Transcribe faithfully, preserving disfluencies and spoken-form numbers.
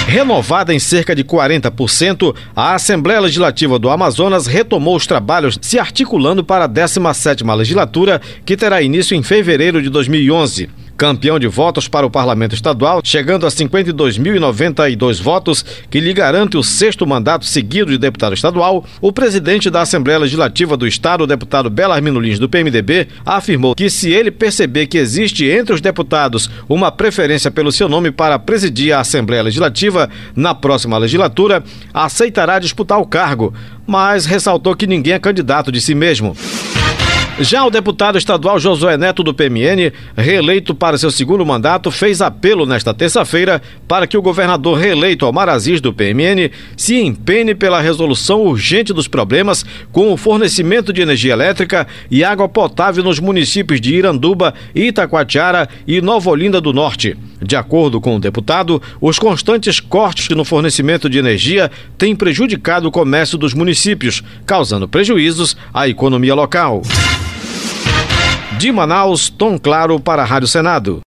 Renovada em cerca de quarenta por cento, a Assembleia Legislativa do Amazonas retomou os trabalhos se articulando para a décima sétima legislatura, que terá início em fevereiro de dois mil e onze. Campeão de votos para o Parlamento Estadual, chegando a cinquenta e dois mil e noventa e dois votos, que lhe garante o sexto mandato seguido de deputado estadual, o presidente da Assembleia Legislativa do Estado, o deputado Belarmino Lins, do P M D B, afirmou que se ele perceber que existe entre os deputados uma preferência pelo seu nome para presidir a Assembleia Legislativa na próxima legislatura, aceitará disputar o cargo, mas ressaltou que ninguém é candidato de si mesmo. Já o deputado estadual Josué Neto, do P M N, reeleito para seu segundo mandato, fez apelo nesta terça-feira para que o governador reeleito Omar Aziz, do P M N, se empenhe pela resolução urgente dos problemas com o fornecimento de energia elétrica e água potável nos municípios de Iranduba, Itacoatiara e Nova Olinda do Norte. De acordo com o deputado, os constantes cortes no fornecimento de energia têm prejudicado o comércio dos municípios, causando prejuízos à economia local. De Manaus, Tom Claro para a Rádio Senado.